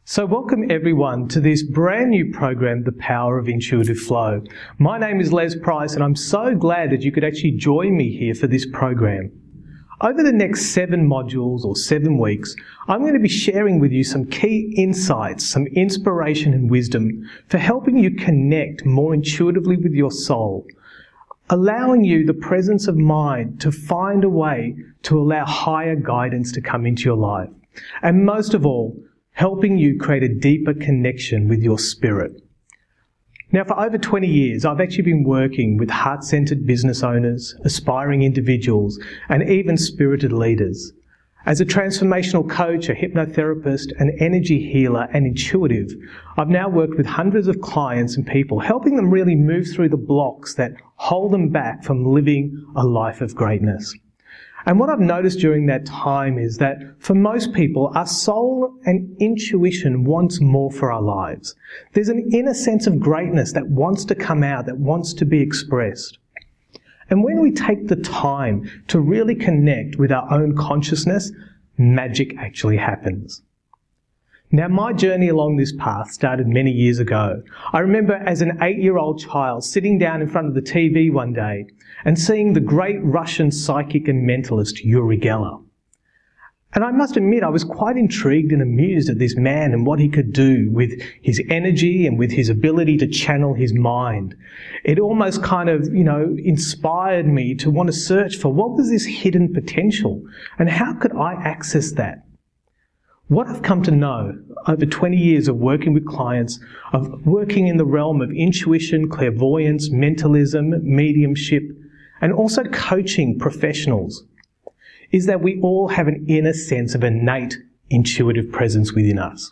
So welcome everyone to this brand new program, The Power of Intuitive Flow. My name is Les Price and I'm so glad that you could actually join me here for this program. Over the next 7 modules or 7 weeks, I'm going to be sharing with you some key insights, some inspiration and wisdom for helping you connect more intuitively with your soul, allowing you the presence of mind to find a way to allow higher guidance to come into your life. And most of all, helping you create a deeper connection with your spirit. Now, for over 20 years, I've actually been working with heart-centered business owners, aspiring individuals, and even spirited leaders. As a transformational coach, a hypnotherapist, an energy healer, and intuitive, I've now worked with hundreds of clients and people, helping them really move through the blocks that hold them back from living a life of greatness. And what I've noticed during that time is that for most people, our soul and intuition wants more for our lives. There's an inner sense of greatness that wants to come out, that wants to be expressed. And when we take the time to really connect with our own consciousness, magic actually happens. Now, my journey along this path started many years ago. I remember as an 8-year-old child sitting down in front of the TV one day and seeing the great Russian psychic and mentalist Uri Geller. And I must admit, I was quite intrigued and amused at this man and what he could do with his energy and with his ability to channel his mind. It almost kind of, inspired me to want to search for what was this hidden potential and how could I access that? What I've come to know over 20 years of working with clients, of working in the realm of intuition, clairvoyance, mentalism, mediumship, and also coaching professionals, is that we all have an inner sense of innate intuitive presence within us.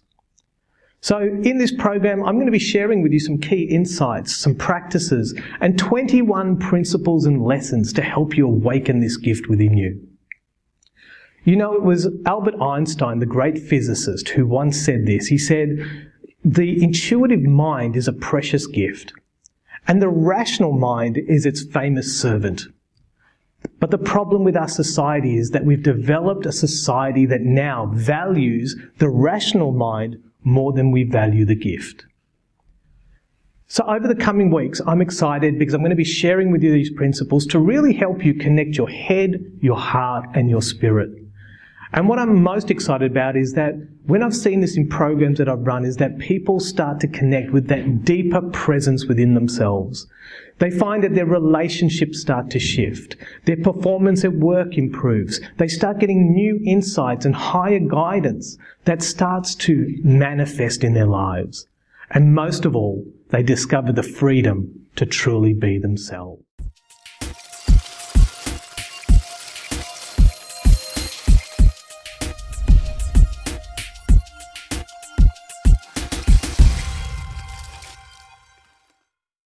So in this program, I'm going to be sharing with you some key insights, some practices, and 21 principles and lessons to help you awaken this gift within you. You know, it was Albert Einstein, the great physicist, who once said this. He said, "The intuitive mind is a precious gift, and the rational mind is its famous servant." But the problem with our society is that we've developed a society that now values the rational mind more than we value the gift. So over the coming weeks, I'm excited because I'm going to be sharing with you these principles to really help you connect your head, your heart, and your spirit. And what I'm most excited about is that when I've seen this in programs that I've run is that people start to connect with that deeper presence within themselves. They find that their relationships start to shift. Their performance at work improves. They start getting new insights and higher guidance that starts to manifest in their lives. And most of all, they discover the freedom to truly be themselves.